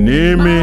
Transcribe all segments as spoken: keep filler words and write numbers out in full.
need me.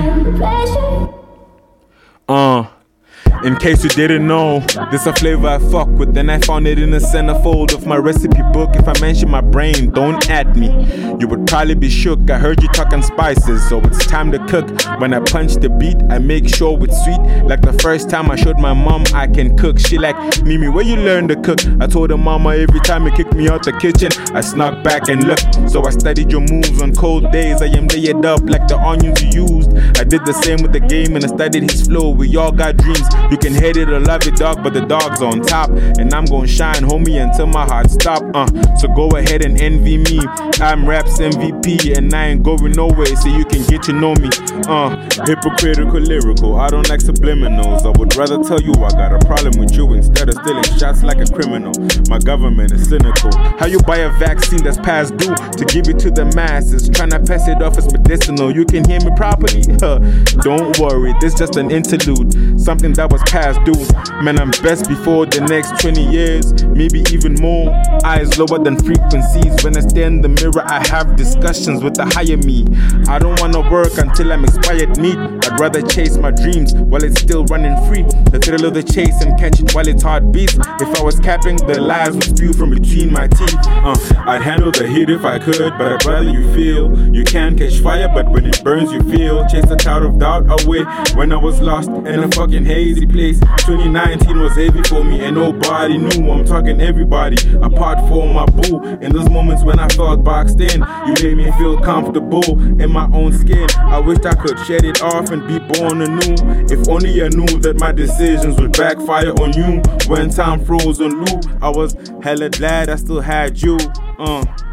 Uh. In case you didn't know, this a flavor I fuck with, and I found it in the centerfold of my recipe book. If I mention my brain, don't at me. You would probably be shook. I heard you talking spices, so it's time to cook. When I punch the beat, I make sure it's sweet. Like the first time I showed my mom I can cook. She like, Mimi, where you learn to cook? I told her mama every time you kicked me out the kitchen, I snuck back and looked. So I studied your moves on cold days. I am layered up like the onions you used. I did the same with the game and I studied his flow. We all got dreams. You can hate it or love it, dog, but the dog's on top. And I'm gon' shine, homie, until my heart stop. Uh, so go ahead and envy me. I'm rap's M V P and I ain't going nowhere, so you can get to know me. Uh, hypocritical, lyrical, I don't like subliminals. I would rather tell you I got a problem with you instead of stealing shots like a criminal. My government is cynical. How you buy a vaccine that's past due to give it to the masses, trying to pass it off as medicinal? You can hear me properly? Huh. Don't worry, this just an interlude, something that was past due. Man, I'm best before the next twenty years, maybe even more. Eyes lower than frequencies. When I stare in the mirror, I have discussions with the higher me. I don't wanna work until I'm expired meat. I'd rather chase my dreams while it's still running free. The thrill of the chase and catch it while its heart beats. If I was capping, the lies would spew from between my teeth. Uh, I'd handle the heat if I could, but I'd rather you feel. You can catch fire, but when it burns you feel. Chase the cloud of doubt away when I was lost in a fucking hazy place. twenty nineteen was heavy for me and nobody knew. I'm talking everybody, apart from my boo. In those moments when I felt boxed in, you made me feel comfortable in my own skin. I wished I could shed it off and be born anew. If only I knew that my decisions would backfire on you. When time froze on loop, I was hella glad I still had you. Uh.